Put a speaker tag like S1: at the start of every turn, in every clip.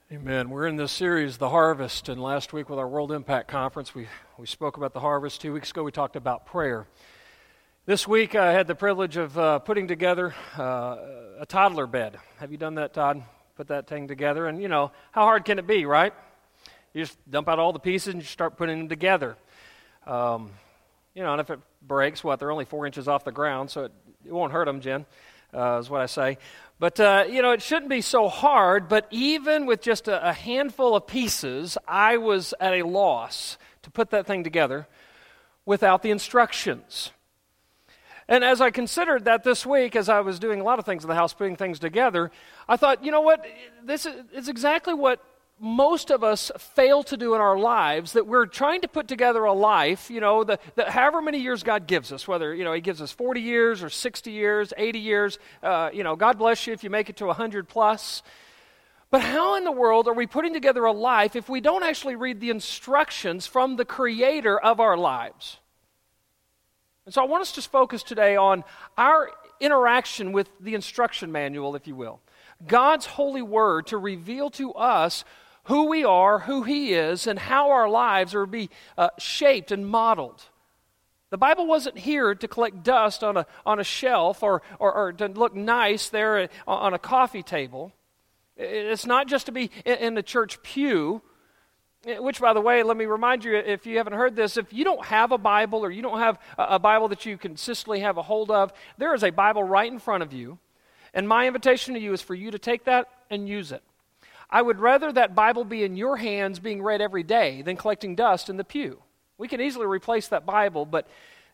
S1: Amen. We're in this series, The Harvest, and last week with our World Impact Conference, we spoke about the harvest. 2 weeks ago, we talked about prayer. This week, I had the privilege of putting together a toddler bed. Have you done that, Todd? Put that thing together, and how hard can it be, right? You just dump out all the pieces and you start putting them together. And if it breaks, they're only 4 inches off the ground, so it won't hurt them, Jen, is what I say. But, it shouldn't be so hard, but even with just a handful of pieces, I was at a loss to put that thing together without the instructions. And as I considered that this week, as I was doing a lot of things in the house, putting things together, I thought, this is exactly what most of us fail to do in our lives, that we're trying to put together a life, that however many years God gives us, whether, He gives us 40 years or 60 years, 80 years, God bless you if you make it to 100 plus. But how in the world are we putting together a life if we don't actually read the instructions from the Creator of our lives? And so I want us to focus today on our interaction with the instruction manual, if you will. God's holy word to reveal to us who we are, who He is, and how our lives are to be shaped and modeled. The Bible wasn't here to collect dust on a shelf or to look nice there on a coffee table. It's not just to be in the church pew, which, by the way, let me remind you, if you haven't heard this, if you don't have a Bible or you don't have a Bible that you consistently have a hold of, there is a Bible right in front of you. And my invitation to you is for you to take that and use it. I would rather that Bible be in your hands being read every day than collecting dust in the pew. We can easily replace that Bible, but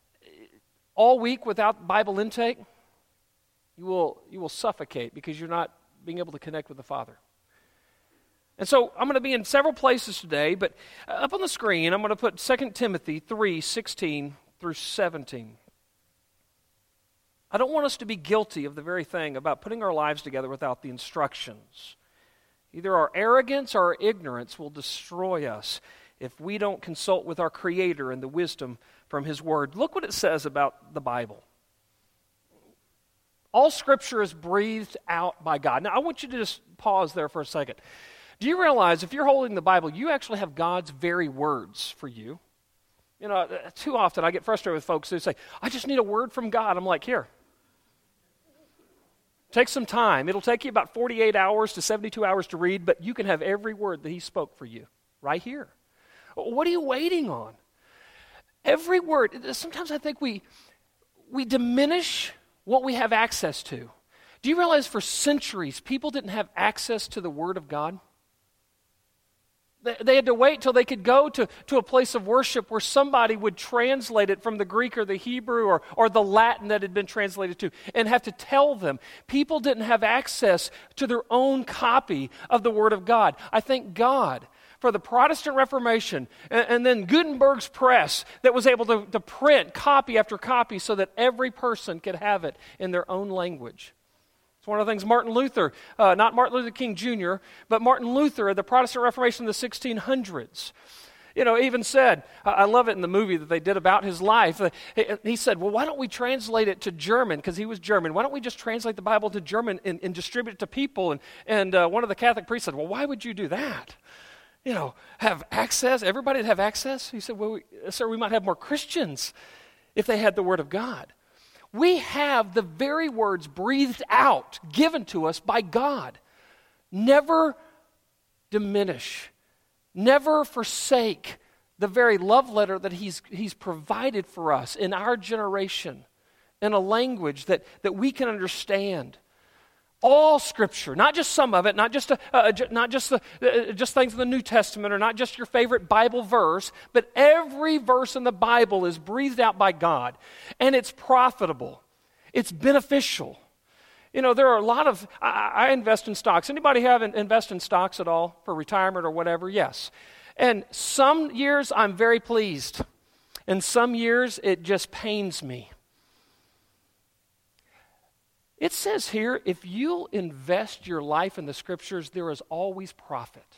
S1: all week without Bible intake, you will suffocate because you're not being able to connect with the Father. And so I'm going to be in several places today, but up on the screen, I'm going to put 2 Timothy 3:16 through 17. I don't want us to be guilty of the very thing about putting our lives together without the instructions. Either our arrogance or our ignorance will destroy us if we don't consult with our Creator and the wisdom from His Word. Look what it says about the Bible. All Scripture is breathed out by God. Now, I want you to just pause there for a second. Do you realize if you're holding the Bible, you actually have God's very words for you? Too often I get frustrated with folks who say, I just need a word from God. I'm like, here. Take some time. It'll take you about 48 hours to 72 hours to read, but you can have every word that He spoke for you right here. What are you waiting on? Every word. Sometimes I think we diminish what we have access to. Do you realize for centuries people didn't have access to the Word of God? They had to wait till they could go to a place of worship where somebody would translate it from the Greek or the Hebrew or the Latin that had been translated to and have to tell them. People didn't have access to their own copy of the Word of God. I thank God for the Protestant Reformation and then Gutenberg's press that was able to print copy after copy so that every person could have it in their own language. It's one of the things Martin Luther, not Martin Luther King Jr., but Martin Luther, the Protestant Reformation in the 1600s, even said, I love it in the movie that they did about his life. He said, well, why don't we translate it to German? Because he was German. Why don't we just translate the Bible to German and distribute it to people? And one of the Catholic priests said, well, why would you do that? Have access, everybody would have access? He said, well, sir, we might have more Christians if they had the Word of God. We have the very words breathed out, given to us by God. Never diminish, never forsake the very love letter that He's provided for us in our generation, in a language that we can understand. All Scripture, not just some of it, not just things in the New Testament, or not just your favorite Bible verse, but every verse in the Bible is breathed out by God, and it's profitable. It's beneficial. There are a lot of. I invest in stocks. Anybody invest in stocks at all for retirement or whatever? Yes. And some years I'm very pleased, and some years it just pains me. It says here, if you'll invest your life in the Scriptures, there is always profit,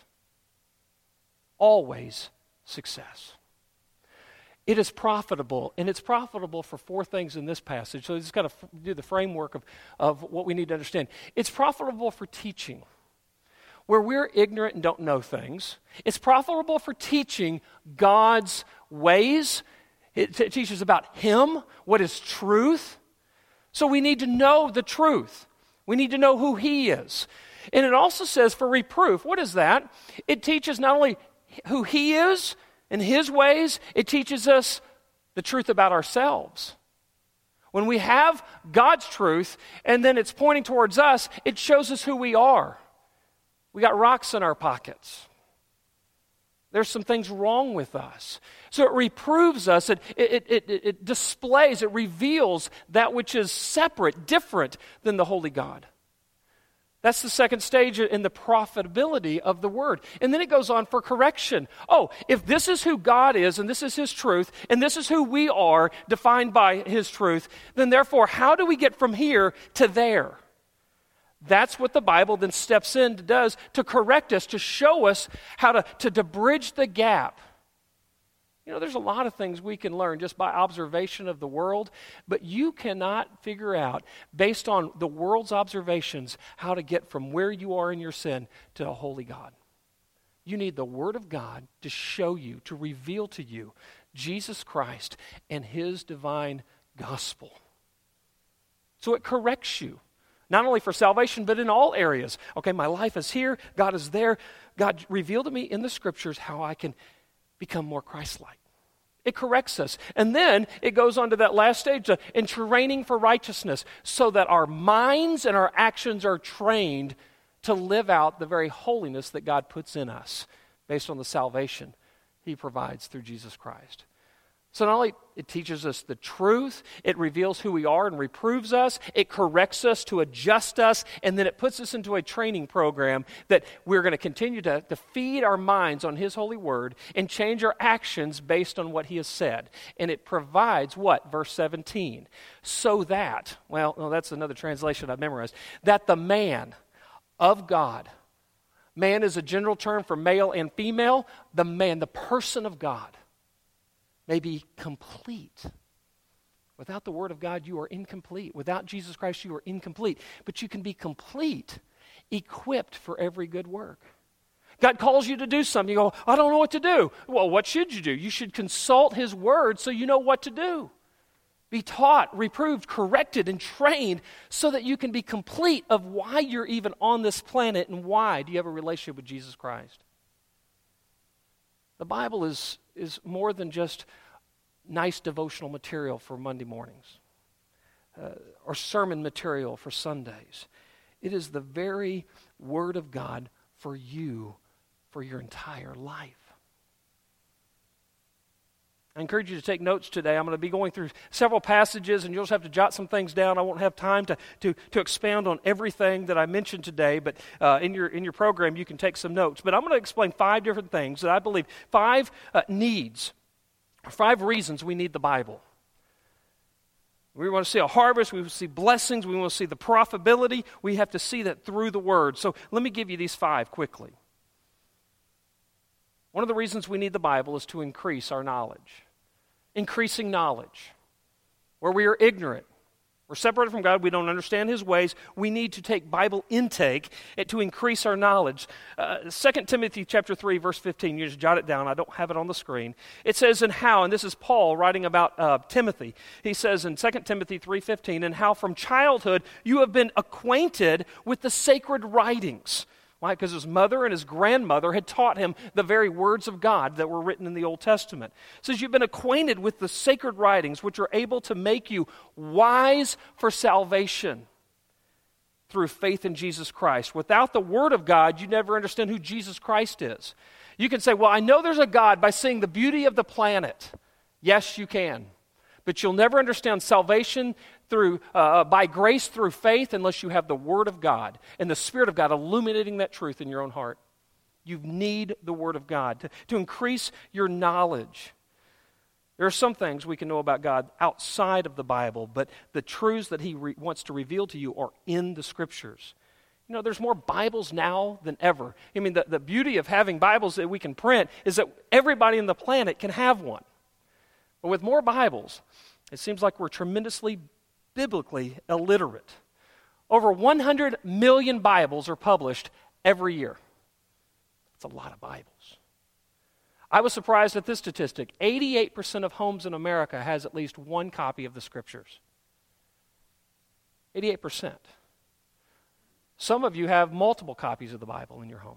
S1: always success. It is profitable, and it's profitable for four things in this passage. So just got to do the framework of what we need to understand. It's profitable for teaching. where we're ignorant and don't know things. It's profitable for teaching God's ways. It teaches about Him, what is truth. So we need to know the truth. We need to know who He is. And it also says for reproof. What is that? It teaches not only who He is and His ways, it teaches us the truth about ourselves. When we have God's truth and then it's pointing towards us, it shows us who we are. We got rocks in our pockets. There's some things wrong with us. So it reproves us, it displays, it reveals that which is separate, different than the holy God. That's the second stage in the profitability of the word. And then it goes on for correction. Oh, if this is who God is, and this is His truth, and this is who we are, defined by His truth, then therefore, how do we get from here to there? That's what the Bible then steps in and does to correct us, to show us how to bridge the gap. You know, there's a lot of things we can learn just by observation of the world, but you cannot figure out, based on the world's observations, how to get from where you are in your sin to a holy God. You need the Word of God to show you, to reveal to you Jesus Christ and His divine gospel. So it corrects you, not only for salvation, but in all areas. Okay, my life is here, God is there. God revealed to me in the Scriptures how I can become more Christ-like. It corrects us. And then it goes on to that last stage, in training for righteousness, so that our minds and our actions are trained to live out the very holiness that God puts in us based on the salvation He provides through Jesus Christ. So not only it teaches us the truth, it reveals who we are and reproves us, it corrects us to adjust us, and then it puts us into a training program that we're going to continue to feed our minds on His holy word and change our actions based on what He has said. And it provides what? Verse 17. So that, well, no, that's another translation I've memorized, that the man of God, man is a general term for male and female, the man, the person of God, may be complete. Without the Word of God, you are incomplete. Without Jesus Christ, you are incomplete. But you can be complete, equipped for every good work. God calls you to do something. You go, I don't know what to do. Well, what should you do? You should consult His Word so you know what to do. Be taught, reproved, corrected, and trained so that you can be complete of why you're even on this planet and why do you have a relationship with Jesus Christ. The Bible is more than just nice devotional material for Monday mornings or sermon material for Sundays. It is the very Word of God for you, for your entire life. I encourage you to take notes today. I'm going to be going through several passages, and you'll just have to jot some things down. I won't have time to expound on everything that I mentioned today, but in your program you can take some notes. But I'm going to explain 5 different things that I believe, 5 needs, 5 reasons we need the Bible. We want to see a harvest, we want to see blessings, we want to see the profitability. We have to see that through the Word. So let me give you these 5 quickly. One of the reasons we need the Bible is to increase our knowledge. Increasing knowledge. Where we are ignorant, we're separated from God, we don't understand His ways, we need to take Bible intake to increase our knowledge. 2 Timothy chapter 3, verse 15, you just jot it down, I don't have it on the screen. It says, and how, and this is Paul writing about Timothy. He says in 2 Timothy 3:15, and how from childhood you have been acquainted with the sacred writings. Why? Because his mother and his grandmother had taught him the very words of God that were written in the Old Testament. It says you've been acquainted with the sacred writings which are able to make you wise for salvation through faith in Jesus Christ. Without the Word of God, you never understand who Jesus Christ is. You can say, well, I know there's a God by seeing the beauty of the planet. Yes, you can. But you'll never understand salvation through by grace through faith unless you have the Word of God and the Spirit of God illuminating that truth in your own heart. You need the Word of God to increase your knowledge. There are some things we can know about God outside of the Bible, but the truths that He wants to reveal to you are in the Scriptures. You know, there's more Bibles now than ever. I mean, the beauty of having Bibles that we can print is that everybody on the planet can have one. But with more Bibles, it seems like we're tremendously biblically illiterate. Over 100 million Bibles are published every year. That's a lot of Bibles. I was surprised at this statistic. 88% of homes in America has at least one copy of the Scriptures. 88%. Some of you have multiple copies of the Bible in your home.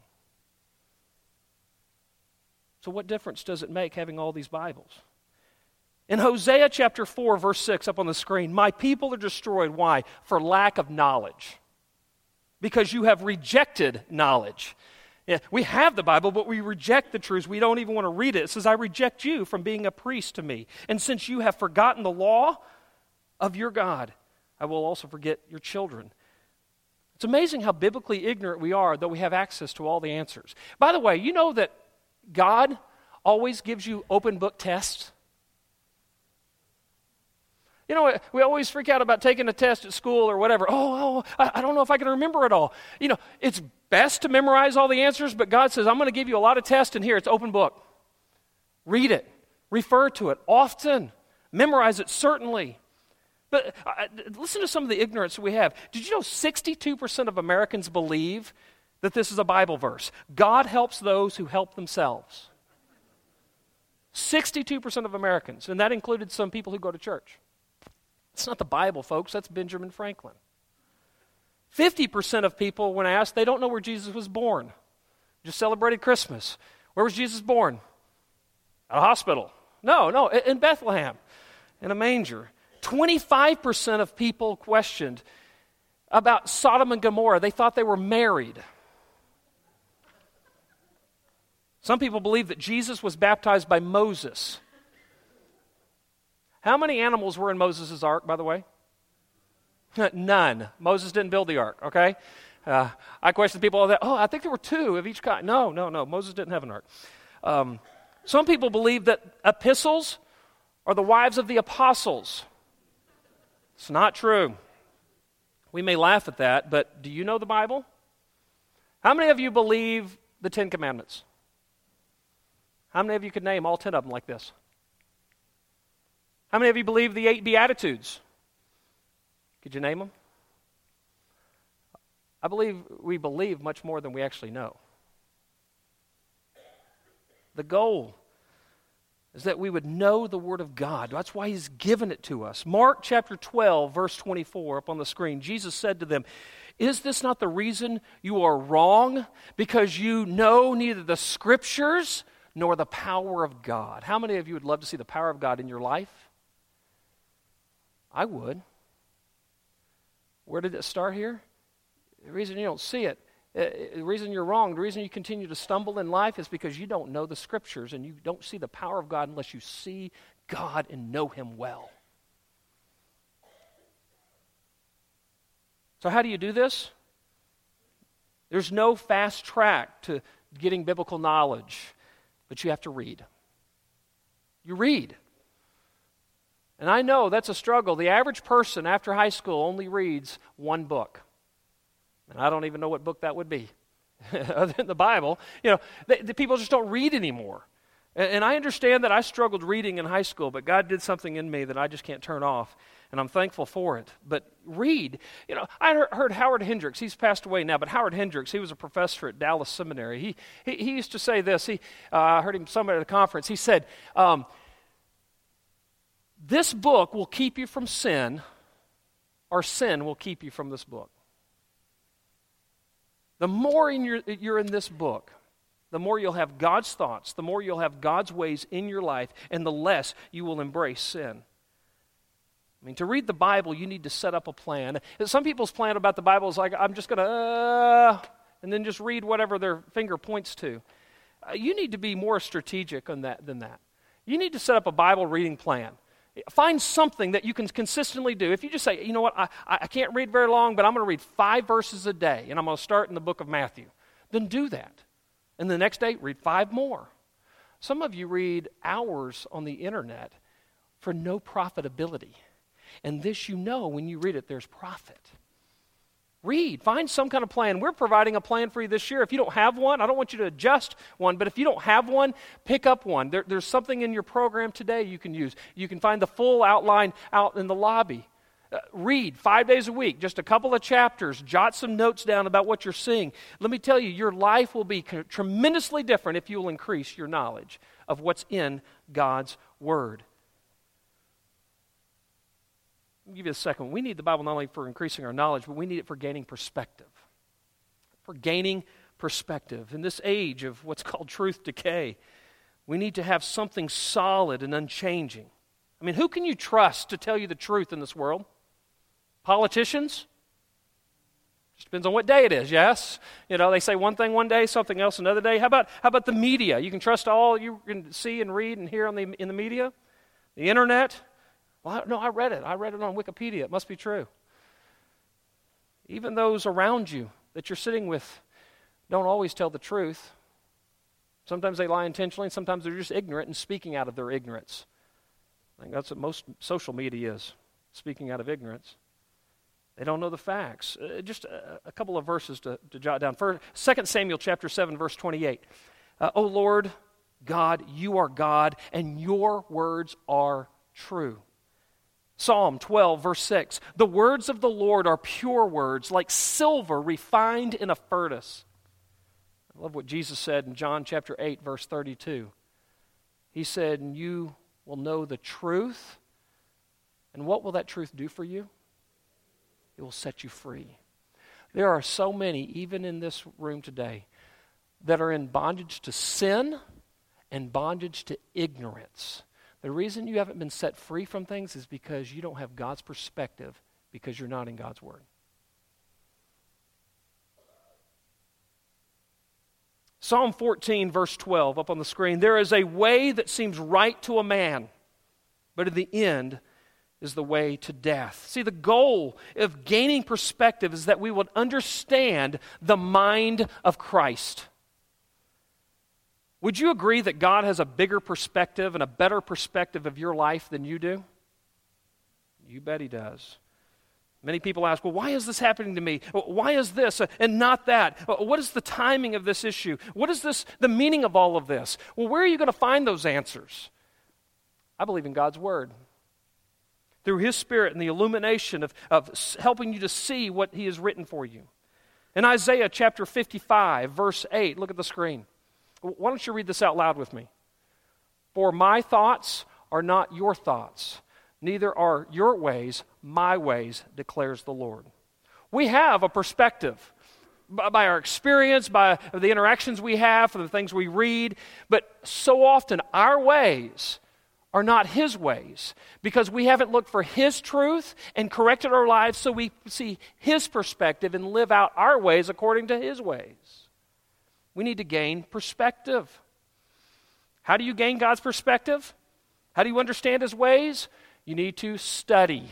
S1: So what difference does it make having all these Bibles? In Hosea chapter 4, verse 6, up on the screen, my people are destroyed. Why? For lack of knowledge. Because you have rejected knowledge. Yeah, we have the Bible, but we reject the truths. We don't even want to read it. It says, I reject you from being a priest to me. And since you have forgotten the law of your God, I will also forget your children. It's amazing how biblically ignorant we are, though we have access to all the answers. By the way, you know that God always gives you open book tests? You know, we always freak out about taking a test at school or whatever. I don't know if I can remember it all. You know, it's best to memorize all the answers, but God says, I'm going to give you a lot of tests, and here, it's open book. Read it. Refer to it often. Memorize it, certainly. But listen to some of the ignorance we have. Did you know 62% of Americans believe that this is a Bible verse? God helps those who help themselves. 62% of Americans, and that included some people who go to church. It's not the Bible, folks. That's Benjamin Franklin. 50% of people, when asked, they don't know where Jesus was born. Just celebrated Christmas. Where was Jesus born? At a hospital. No, in Bethlehem, in a manger. 25% of people questioned about Sodom and Gomorrah. They thought they were married. Some people believe that Jesus was baptized by Moses. How many animals were in Moses' ark, by the way? None. Moses didn't build the ark, okay? I question people all that. I think there were 2 of each kind. No. Moses didn't have an ark. Some people believe that epistles are the wives of the apostles. It's not true. We may laugh at that, but do you know the Bible? How many of you believe the 10 Commandments? How many of you could name all 10 of them like this? How many of you believe the 8 Beatitudes? Could you name them? I believe we believe much more than we actually know. The goal is that we would know the Word of God. That's why He's given it to us. Mark chapter 12, verse 24, up on the screen, Jesus said to them, is this not the reason you are wrong? Because you know neither the Scriptures nor the power of God. How many of you would love to see the power of God in your life? I would. Where did it start here? The reason you don't see it, the reason you're wrong, the reason you continue to stumble in life is because you don't know the Scriptures and you don't see the power of God unless you see God and know Him well. So how do you do this? There's no fast track to getting biblical knowledge, but you have to read. You read. And I know that's a struggle. The average person after high school only reads one book. And I don't even know what book that would be, other than the Bible. You know, the people just don't read anymore. And I understand that I struggled reading in high school, but God did something in me that I just can't turn off, and I'm thankful for it. But read. You know, I heard Howard Hendricks. He's passed away now, but Howard Hendricks, he was a professor at Dallas Seminary. He used to say this. I heard him somewhere at a conference. He said, this book will keep you from sin, or sin will keep you from this book. The more you're in this book, the more you'll have God's thoughts, the more you'll have God's ways in your life, and the less you will embrace sin. I mean, to read the Bible, you need to set up a plan. Some people's plan about the Bible is like, I'm just going to, and then just read whatever their finger points to. You need to be more strategic on that than that. You need to set up a Bible reading plan. Find something that you can consistently do. If you just say, you know what, I can't read very long, but I'm going to read 5 verses a day, and I'm going to start in the book of Matthew, then do that. And the next day, read 5 more. Some of you read hours on the internet for no profitability. And this you know, when you read it, there's profit. Read. Find some kind of plan. We're providing a plan for you this year. If you don't have one, I don't want you to adjust one, but if you don't have one, pick up one. There's something in your program today you can use. You can find the full outline out in the lobby. Read 5 days a week, just a couple of chapters. Jot some notes down about what you're seeing. Let me tell you, your life will be tremendously different if you will increase your knowledge of what's in God's Word. Let me give you a second. We need the Bible not only for increasing our knowledge, but we need it for gaining perspective. For gaining perspective. In this age of what's called truth decay, we need to have something solid and unchanging. I mean, who can you trust to tell you the truth in this world? Politicians? Just depends on what day it is, yes? You know, they say one thing one day, something else another day. How about the media? You can trust all you can see and read and hear in the media? The internet? Well, no, I read it. I read it on Wikipedia. It must be true. Even those around you that you're sitting with don't always tell the truth. Sometimes they lie intentionally, and sometimes they're just ignorant and speaking out of their ignorance. I think that's what most social media is, speaking out of ignorance. They don't know the facts. Just a couple of verses to jot down. 2 Samuel chapter 7, verse 28. O Lord God, you are God, and your words are true. Psalm 12, verse 6. The words of the Lord are pure words, like silver refined in a furnace. I love what Jesus said in John chapter 8, verse 32. He said, and you will know the truth. And what will that truth do for you? It will set you free. There are so many, even in this room today, that are in bondage to sin and bondage to ignorance. The reason you haven't been set free from things is because you don't have God's perspective, because you're not in God's Word. Psalm 14, verse 12, up on the screen. There is a way that seems right to a man, but in the end is the way to death. See, the goal of gaining perspective is that we would understand the mind of Christ. Would you agree that God has a bigger perspective and a better perspective of your life than you do? You bet He does. Many people ask, well, why is this happening to me? Why is this and not that? What is the timing of this issue? What is the meaning of all of this? Well, where are you going to find those answers? I believe in God's Word. Through His Spirit and the illumination of helping you to see what He has written for you. In Isaiah chapter 55, verse 8, look at the screen. Why don't you read this out loud with me? For my thoughts are not your thoughts, neither are your ways my ways, declares the Lord. We have a perspective by our experience, by the interactions we have, for the things we read, but so often our ways are not His ways because we haven't looked for His truth and corrected our lives so we see His perspective and live out our ways according to His ways. We need to gain perspective. How do you gain God's perspective? How do you understand His ways? You need to study.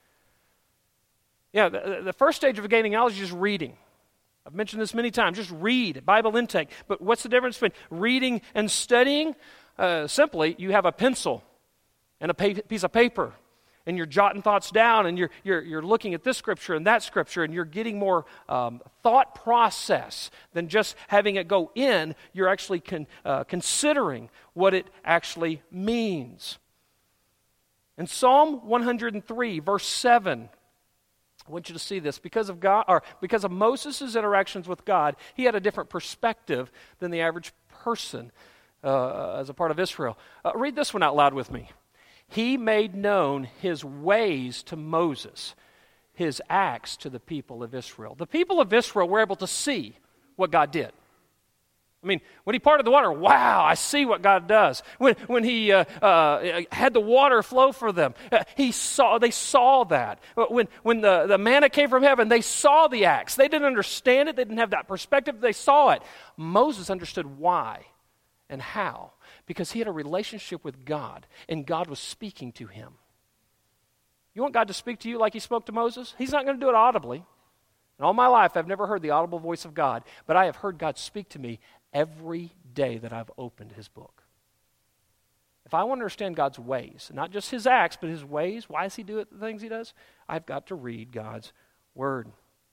S1: Yeah, the first stage of gaining knowledge is just reading. I've mentioned this many times. Just read, Bible intake. But what's the difference between reading and studying? Simply, you have a pencil and a piece of paper, and you're jotting thoughts down, and you're looking at this scripture and that scripture, and you're getting more thought process than just having it go in. You're actually considering what it actually means. In Psalm 103, verse 7, I want you to see this. Because of Moses' interactions with God, he had a different perspective than the average person as a part of Israel. Read this one out loud with me. He made known His ways to Moses, His acts to the people of Israel. The people of Israel were able to see what God did. I mean, when He parted the water, wow, I see what God does. When He had the water flow for them, they saw that. When the manna came from heaven, they saw the acts. They didn't understand it. They didn't have that perspective. They saw it. Moses understood why and how, because he had a relationship with God, and God was speaking to him. You want God to speak to you like He spoke to Moses? He's not going to do it audibly. In all my life, I've never heard the audible voice of God, but I have heard God speak to me every day that I've opened His book. If I want to understand God's ways, not just His acts, but His ways, why does He do the things He does? I've got to read God's Word.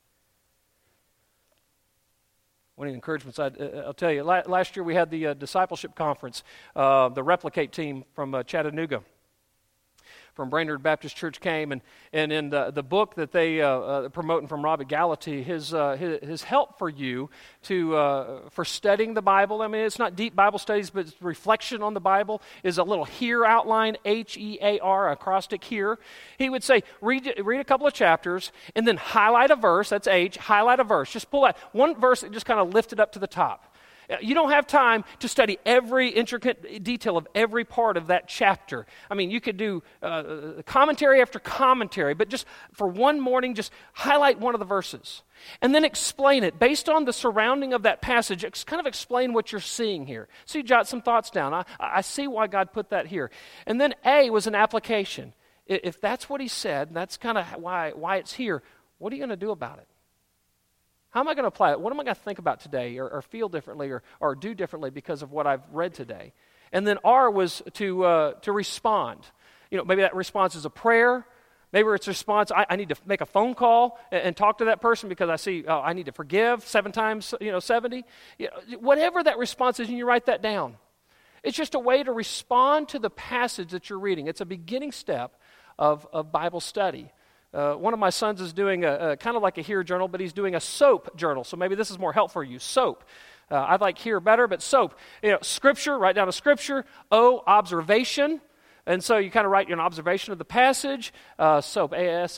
S1: One of the encouragements I'll tell you, last year we had the discipleship conference, the Replicate team from Chattanooga. from Brainerd Baptist Church came, and in the book that they promoting from Robert Gallaty, his help for you for studying the Bible. I mean, it's not deep Bible studies, but it's reflection on the Bible, is a little HEAR outline, HEAR, acrostic HEAR. He would say, read a couple of chapters, and then highlight a verse, that's H, highlight a verse. Just pull out one verse and just kind of lift it up to the top. You don't have time to study every intricate detail of every part of that chapter. I mean, you could do commentary after commentary, but just for one morning, just highlight one of the verses. And then explain it. Based on the surrounding of that passage, kind of explain what you're seeing here. So you jot some thoughts down. I see why God put that here. And then A was an application. If that's what he said, that's kind of why it's here, what are you going to do about it? How am I going to apply it? What am I going to think about today or feel differently or do differently because of what I've read today? And then R was to respond. You know, maybe that response is a prayer. Maybe it's a response, I need to make a phone call and talk to that person because I see, I need to forgive 7 times, 70. You know, whatever that response is, and you write that down. It's just a way to respond to the passage that you're reading. It's a beginning step of Bible study. One of my sons is doing a kind of like a HEAR journal, but he's doing a SOAP journal. So maybe this is more helpful for you. SOAP. I like HEAR better, but SOAP. Scripture, write down a scripture. O, observation. And so you kind of write an observation of the passage. SOAP,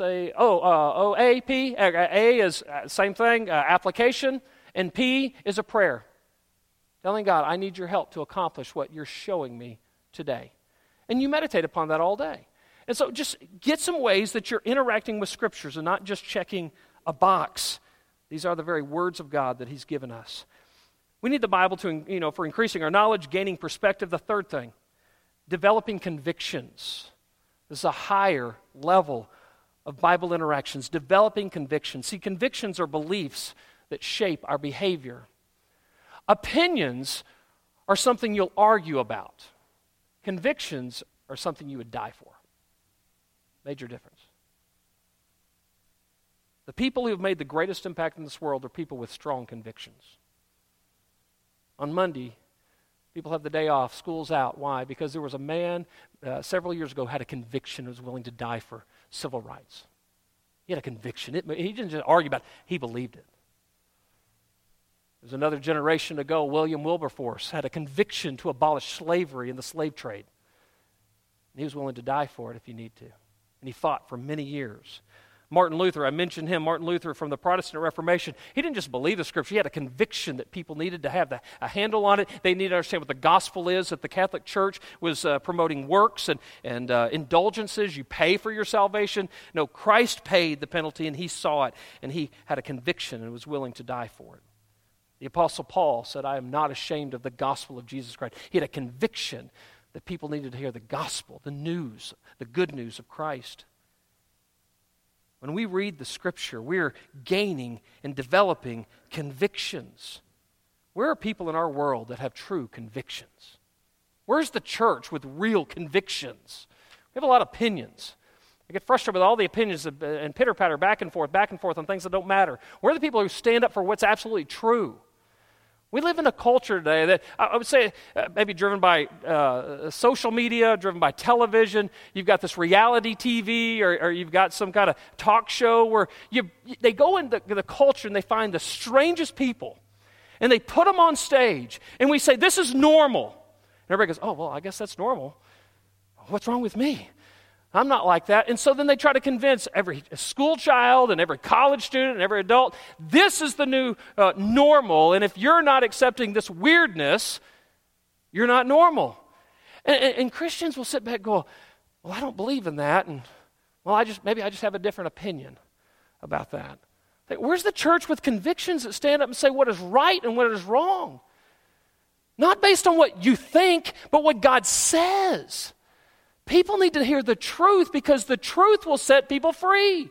S1: O-A-P. A is same thing, application. And P is a prayer. Telling God, I need your help to accomplish what you're showing me today. And you meditate upon that all day. And so just get some ways that you're interacting with Scriptures and not just checking a box. These are the very words of God that He's given us. We need the Bible to, for increasing our knowledge, gaining perspective. The third thing, developing convictions. This is a higher level of Bible interactions, developing convictions. See, convictions are beliefs that shape our behavior. Opinions are something you'll argue about. Convictions are something you would die for. Major difference. The people who have made the greatest impact in this world are people with strong convictions. On Monday, people have the day off, school's out. Why? Because there was a man several years ago had a conviction and was willing to die for civil rights. He had a conviction. He didn't just argue about it. He believed it. There's another generation ago, William Wilberforce had a conviction to abolish slavery in the slave trade. And he was willing to die for it if you need to. And he fought for many years. Martin Luther, I mentioned him, Martin Luther from the Protestant Reformation. He didn't just believe the Scripture. He had a conviction that people needed to have a handle on it. They needed to understand what the gospel is, that the Catholic Church was promoting works and indulgences. You pay for your salvation. No, Christ paid the penalty, and he saw it, and he had a conviction and was willing to die for it. The Apostle Paul said, I am not ashamed of the gospel of Jesus Christ. He had a conviction that people needed to hear the gospel, the news, the good news of Christ. When we read the Scripture, we're gaining and developing convictions. Where are people in our world that have true convictions? Where's the church with real convictions? We have a lot of opinions. I get frustrated with all the opinions and pitter-patter back and forth on things that don't matter. Where are the people who stand up for what's absolutely true? We live in a culture today that I would say maybe driven by social media, driven by television. You've got this reality TV or you've got some kind of talk show where they go into the culture and they find the strangest people and they put them on stage and we say, this is normal. And everybody goes, oh, well, I guess that's normal. What's wrong with me? I'm not like that. And so then they try to convince every school child and every college student and every adult, this is the new normal. And if you're not accepting this weirdness, you're not normal. And Christians will sit back and go, well, I don't believe in that. And, well, maybe I just have a different opinion about that. Like, where's the church with convictions that stand up and say what is right and what is wrong? Not based on what you think, but what God says. People need to hear the truth because the truth will set people free.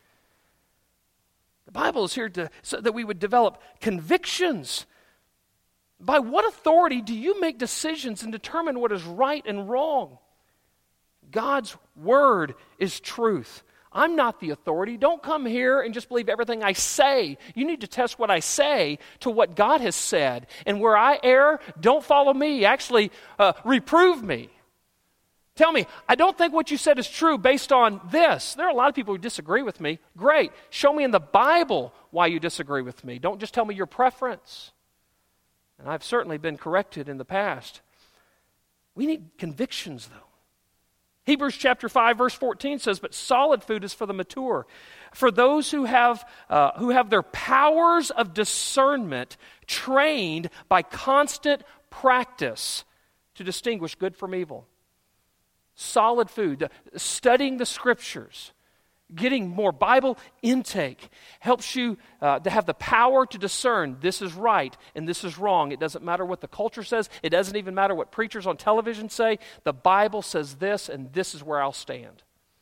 S1: The Bible is here so that we would develop convictions. By what authority do you make decisions and determine what is right and wrong? God's word is truth. I'm not the authority. Don't come here and just believe everything I say. You need to test what I say to what God has said. And where I err, don't follow me. Actually, reprove me. Tell me, I don't think what you said is true based on this. There are a lot of people who disagree with me. Great. Show me in the Bible why you disagree with me. Don't just tell me your preference. And I've certainly been corrected in the past. We need convictions, though. Hebrews chapter 5, verse 14 says, "But solid food is for the mature, for those who have their powers of discernment trained by constant practice to distinguish good from evil." Solid food, studying the Scriptures, getting more Bible intake helps you to have the power to discern this is right and this is wrong. It doesn't matter what the culture says. It doesn't even matter what preachers on television say. The Bible says this, and this is where I'll stand.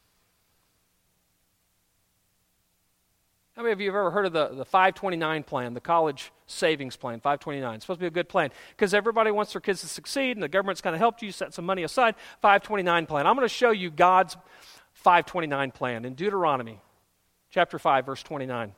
S1: How many of you have ever heard of the 529 plan, the college savings plan, 529? It's supposed to be a good plan because everybody wants their kids to succeed, and the government's kind of helped you set some money aside. 529 plan. I'm going to show you God's 529 plan in Deuteronomy chapter 5, verse 29.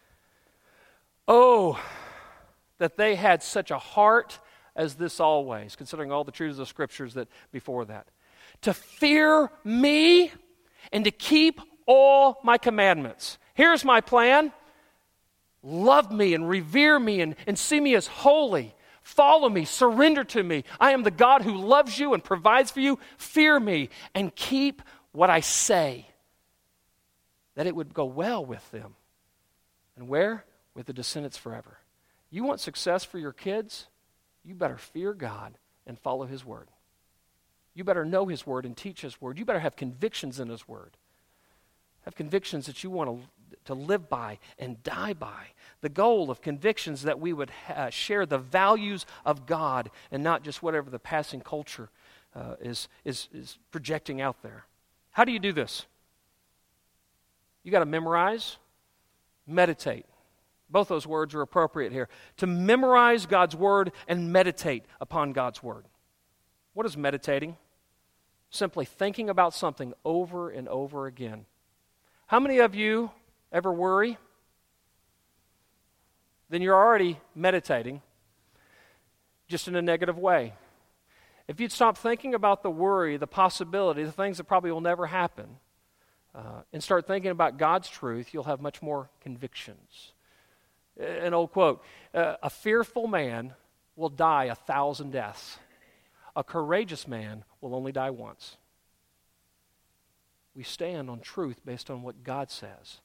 S1: "Oh, that they had such a heart as this always," considering all the truths of the Scriptures that before that, "to fear me and to keep all my commandments." Here's my plan. Love me and revere me and see me as holy. Follow me, surrender to me. I am the God who loves you and provides for you. Fear me and keep what I say, that it would go well with them. And where? With the descendants forever. You want success for your kids? You better fear God and follow His Word. You better know His Word and teach His Word. You better have convictions in His Word. Have convictions that you want to live by and die by. The goal of convictions that we would share the values of God and not just whatever the passing culture is projecting out there. How do you do this? You got to memorize, meditate. Both those words are appropriate here. To memorize God's Word and meditate upon God's Word. What is meditating? Simply thinking about something over and over again. How many of you ever worry? Then you're already meditating, just in a negative way. If you'd stop thinking about the worry, the possibility, the things that probably will never happen, and start thinking about God's truth, you'll have much more convictions. An old quote, "A fearful man will die 1,000 deaths. A courageous man will only die once." We stand on truth based on what God says.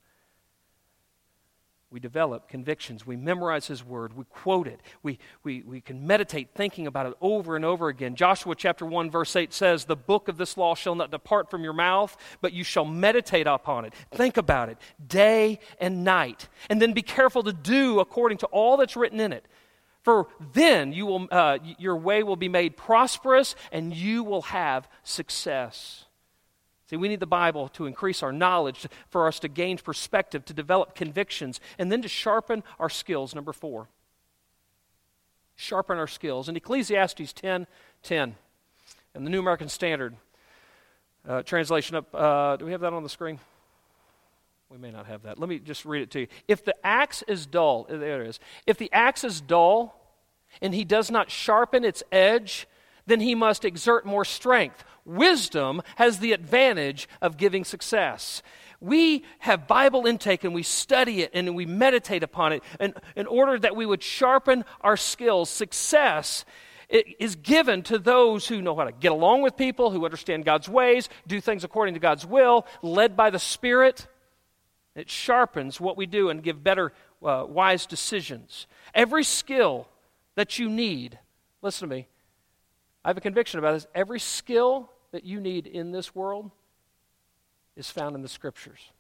S1: We develop convictions. We memorize His Word. We quote it. We can meditate thinking about it over and over again. Joshua chapter 1 verse 8 says, "The book of this law shall not depart from your mouth, but you shall meditate upon it." Think about it day and night. And then be careful to do according to all that's written in it. For then your way will be made prosperous and you will have success. See, we need the Bible to increase our knowledge, for us to gain perspective, to develop convictions, and then to sharpen our skills. Number 4. Sharpen our skills. In Ecclesiastes 10:10, in the New American Standard translation up, do we have that on the screen? We may not have that. Let me just read it to you. "If the axe is dull," there it is. "If the axe is dull and he does not sharpen its edge, then he must exert more strength. Wisdom has the advantage of giving success." We have Bible intake and we study it and we meditate upon it in order that we would sharpen our skills. Success is given to those who know how to get along with people, who understand God's ways, do things according to God's will, led by the Spirit. It sharpens what we do and give better, wise decisions. Every skill that you need, listen to me, I have a conviction about this. Every skill that you need in this world is found in the Scriptures.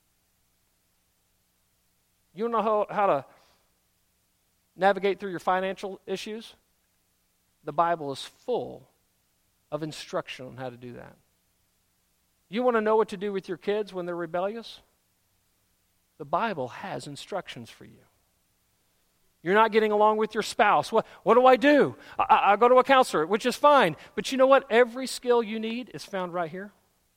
S1: You don't know how to navigate through your financial issues? The Bible is full of instruction on how to do that. You want to know what to do with your kids when they're rebellious? The Bible has instructions for you. You're not getting along with your spouse. What do I do? I go to a counselor, which is fine. But you know what? Every skill you need is found right here.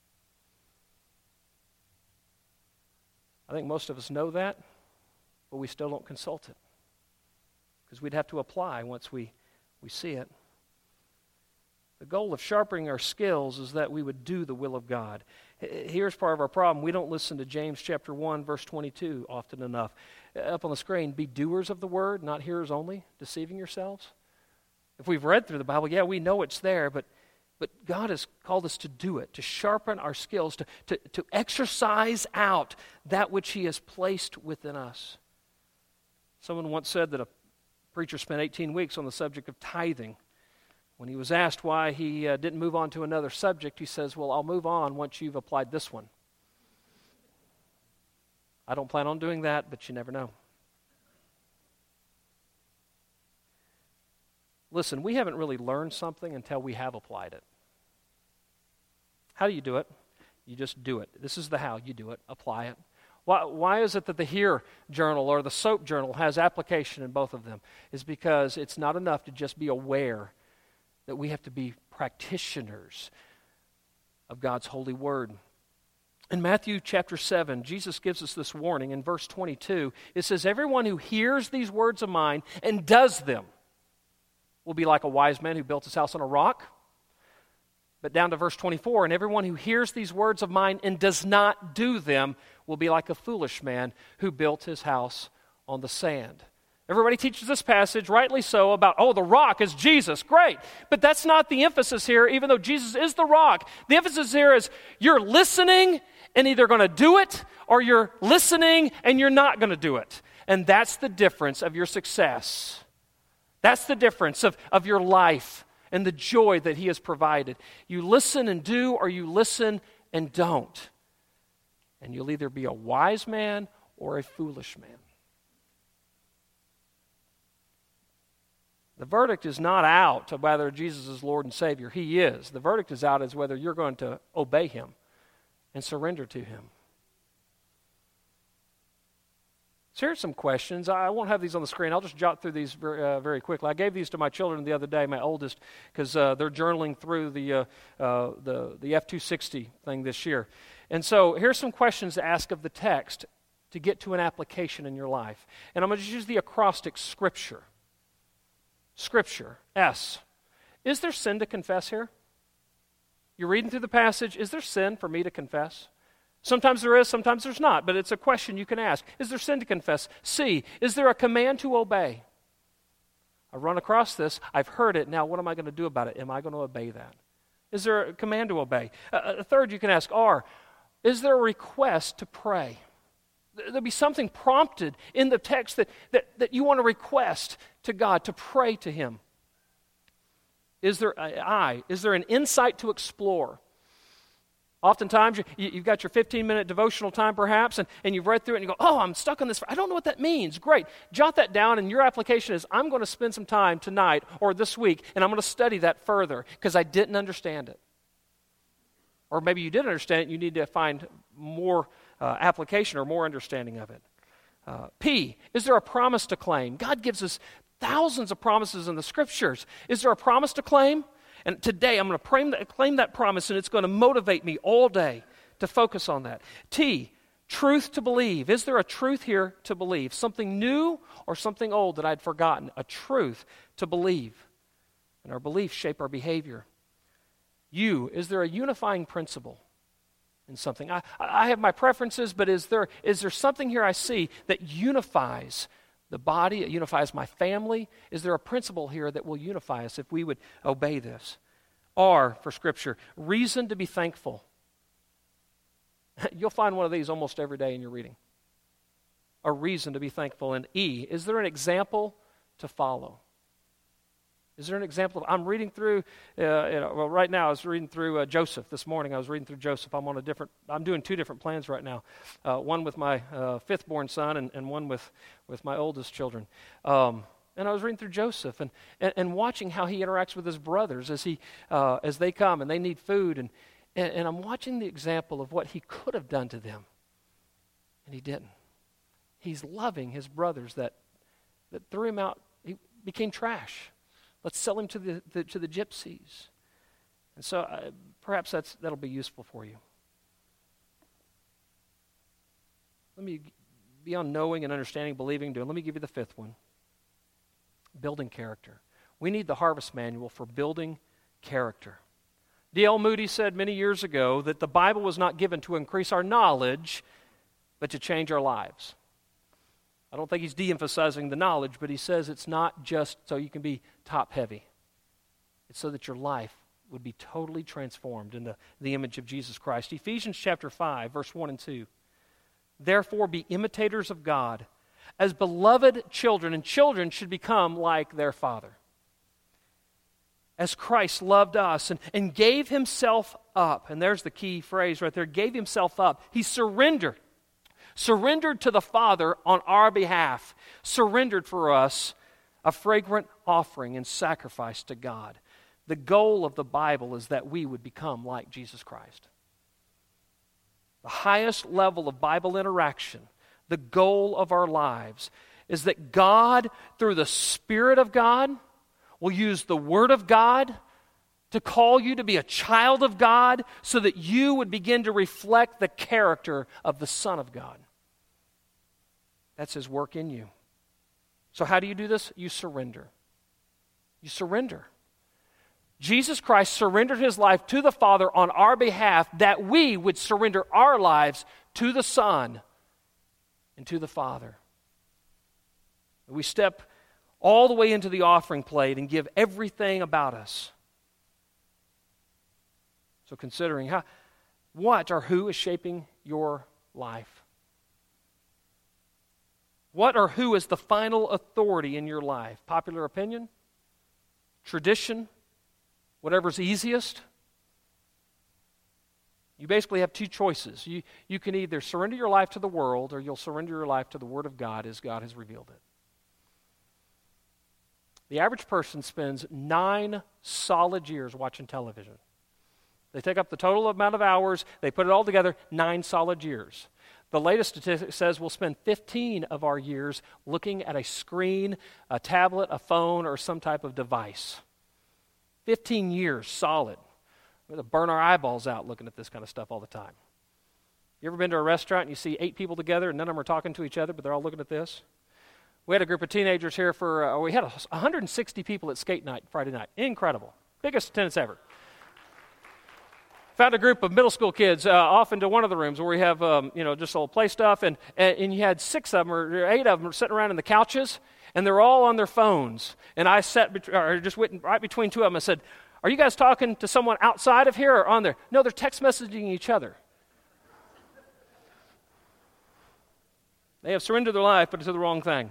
S1: I think most of us know that, but we still don't consult it. Because we'd have to apply once we see it. The goal of sharpening our skills is that we would do the will of God. Here's part of our problem. We don't listen to James chapter 1, verse 22 often enough. Up on the screen, be doers of the word, not hearers only, deceiving yourselves. If we've read through the Bible, yeah, we know it's there, but God has called us to do it, to sharpen our skills, to exercise out that which He has placed within us. Someone once said that a preacher spent 18 weeks on the subject of tithing. When he was asked why he didn't move on to another subject, he says, well, I'll move on once you've applied this one. I don't plan on doing that, but you never know. Listen, we haven't really learned something until we have applied it. How do you do it? You just do it. This is the how. You do it. Apply it. Why is it that the Hear Journal or the SOAP Journal has application in both of them? It's because it's not enough to just be aware that we have to be practitioners of God's holy word. In Matthew chapter 7, Jesus gives us this warning in verse 22. It says, everyone who hears these words of mine and does them will be like a wise man who built his house on a rock. But down to verse 24, and everyone who hears these words of mine and does not do them will be like a foolish man who built his house on the sand. Everybody teaches this passage, rightly so, about, the rock is Jesus. Great. But that's not the emphasis here, even though Jesus is the rock. The emphasis here is you're listening and either going to do it or you're listening and you're not going to do it. And that's the difference of your success. That's the difference of your life and the joy that He has provided. You listen and do, or you listen and don't. And you'll either be a wise man or a foolish man. The verdict is not out of whether Jesus is Lord and Savior. He is. The verdict is out as whether you're going to obey Him and surrender to Him. So here's some questions. I won't have these on the screen. I'll just jot through these very quickly. I gave these to my children the other day, my oldest, because they're journaling through the F-260 thing this year. And so here's some questions to ask of the text to get to an application in your life. And I'm going to just use the acrostic Scripture. Scripture, S. Is there sin to confess here? You're reading through the passage. Is there sin for me to confess? Sometimes there is, sometimes there's not, but it's a question you can ask. Is there sin to confess? C. Is there a command to obey? I run across this. I've heard it. Now, what am I going to do about it? Am I going to obey that? Is there a command to obey? A third you can ask, R. Is there a request to pray? There'll be something prompted in the text that you want to request to God, to pray to Him. Is there an insight to explore? Oftentimes, you've got your 15-minute devotional time perhaps, and you've read through it and you go, I'm stuck on this. I don't know what that means. Great. Jot that down, and your application is, I'm going to spend some time tonight or this week, and I'm going to study that further because I didn't understand it. Or maybe you did understand it and you need to find more application or more understanding of it. P, is there a promise to claim? God gives us thousands of promises in the Scriptures. Is there a promise to claim? And today I'm going to claim that promise, and it's going to motivate me all day to focus on that. T, truth to believe. Is there a truth here to believe? Something new or something old that I'd forgotten? A truth to believe. And our beliefs shape our behavior. U, is there a unifying principle in something? I have my preferences, but is there something here I see that unifies the body, it unifies my family? Is there a principle here that will unify us if we would obey this? R for Scripture, reason to be thankful. You'll find one of these almost every day in your reading. A reason to be thankful. And E, is there an example to follow? Is there an example? I'm reading through, right now I was reading through Joseph. This morning I was reading through Joseph. I'm doing two different plans right now. One with my fifth-born son and one with my oldest children. And I was reading through Joseph and watching how he interacts with his brothers as they come and they need food. And I'm watching the example of what he could have done to them. And he didn't. He's loving his brothers that threw him out. He became trash. Let's sell him to the gypsies. And so perhaps that'll be useful for you. Let me, beyond knowing and understanding, believing, doing, let me give you the fifth one. Building character. We need the Harvest Manual for building character. D.L. Moody said many years ago that the Bible was not given to increase our knowledge, but to change our lives. I don't think he's de-emphasizing the knowledge, but he says it's not just so you can be top-heavy. It's so that your life would be totally transformed in the image of Jesus Christ. Ephesians chapter 5, verse 1 and 2. Therefore be imitators of God, as beloved children, and children should become like their Father. As Christ loved us and gave himself up, and there's the key phrase right there, gave himself up. He surrendered to the Father on our behalf, surrendered for us a fragrant offering and sacrifice to God. The goal of the Bible is that we would become like Jesus Christ. The highest level of Bible interaction, the goal of our lives, is that God, through the Spirit of God, will use the Word of God to call you to be a child of God so that you would begin to reflect the character of the Son of God. That's His work in you. So how do you do this? You surrender. You surrender. Jesus Christ surrendered His life to the Father on our behalf that we would surrender our lives to the Son and to the Father. We step all the way into the offering plate and give everything about us. So considering what or who is shaping your life? What or who is the final authority in your life? Popular opinion? Tradition? Whatever's easiest? You basically have two choices. You can either surrender your life to the world or you'll surrender your life to the Word of God as God has revealed it. The average person spends 9 solid years watching television. They take up the total amount of hours, they put it all together, 9 solid years. The latest statistic says we'll spend 15 of our years looking at a screen, a tablet, a phone, or some type of device. 15 years solid. We're going to burn our eyeballs out looking at this kind of stuff all the time. You ever been to a restaurant and you see 8 people together and none of them are talking to each other, but they're all looking at this? We had a group of teenagers here we had 160 people at skate night Friday night. Incredible. Biggest attendance ever. Found a group of middle school kids off into one of the rooms where we have, just all play stuff, and you had 6 of them or 8 of them sitting around in the couches, and they're all on their phones. And I just went right between 2 of them and said, "Are you guys talking to someone outside of here or on there?" "No, they're text messaging each other." They have surrendered their life, but to the wrong thing.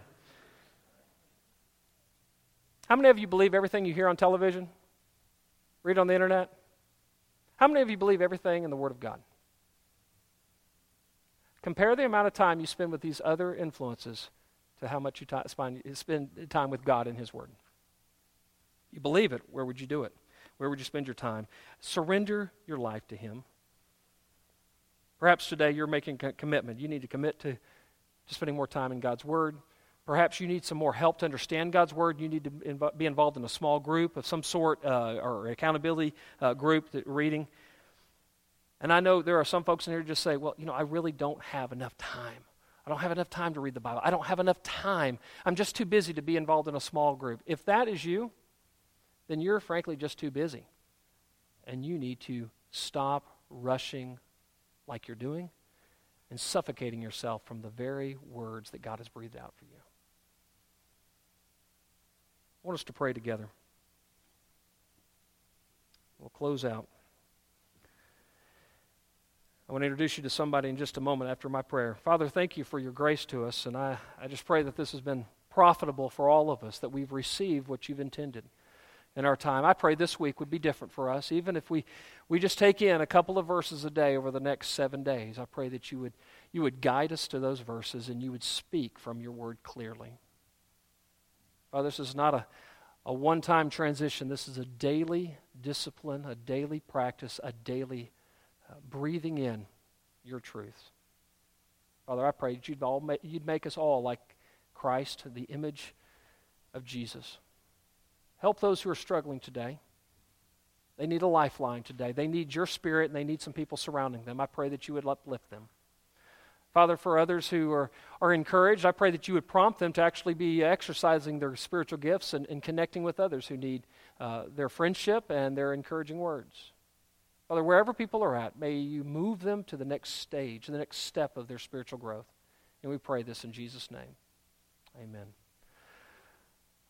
S1: How many of you believe everything you hear on television? Read on the internet? How many of you believe everything in the Word of God? Compare the amount of time you spend with these other influences to how much you spend time with God and His Word. You believe it, where would you do it? Where would you spend your time? Surrender your life to Him. Perhaps today you're making a commitment. You need to commit to spending more time in God's Word. Perhaps you need some more help to understand God's Word. You need to be involved in a small group of some sort or accountability group that reading. And I know there are some folks in here who just say, well, I really don't have enough time. I don't have enough time to read the Bible. I don't have enough time. I'm just too busy to be involved in a small group. If that is you, then you're frankly just too busy. And you need to stop rushing like you're doing and suffocating yourself from the very words that God has breathed out for you. I want us to pray together. We'll close out. I want to introduce you to somebody in just a moment after my prayer. Father, thank you for your grace to us, and I just pray that this has been profitable for all of us, that we've received what you've intended in our time. I pray this week would be different for us, even if we just take in a couple of verses a day over the next 7 days. I pray that you would guide us to those verses and you would speak from your word clearly. Father, this is not a one-time transition. This is a daily discipline, a daily practice, a daily breathing in your truth. Father, I pray that you'd make us all like Christ, the image of Jesus. Help those who are struggling today. They need a lifeline today. They need your Spirit, and they need some people surrounding them. I pray that you would uplift them. Father, for others who are encouraged, I pray that you would prompt them to actually be exercising their spiritual gifts and connecting with others who need their friendship and their encouraging words. Father, wherever people are at, may you move them to the next stage, the next step of their spiritual growth. And we pray this in Jesus' name. Amen.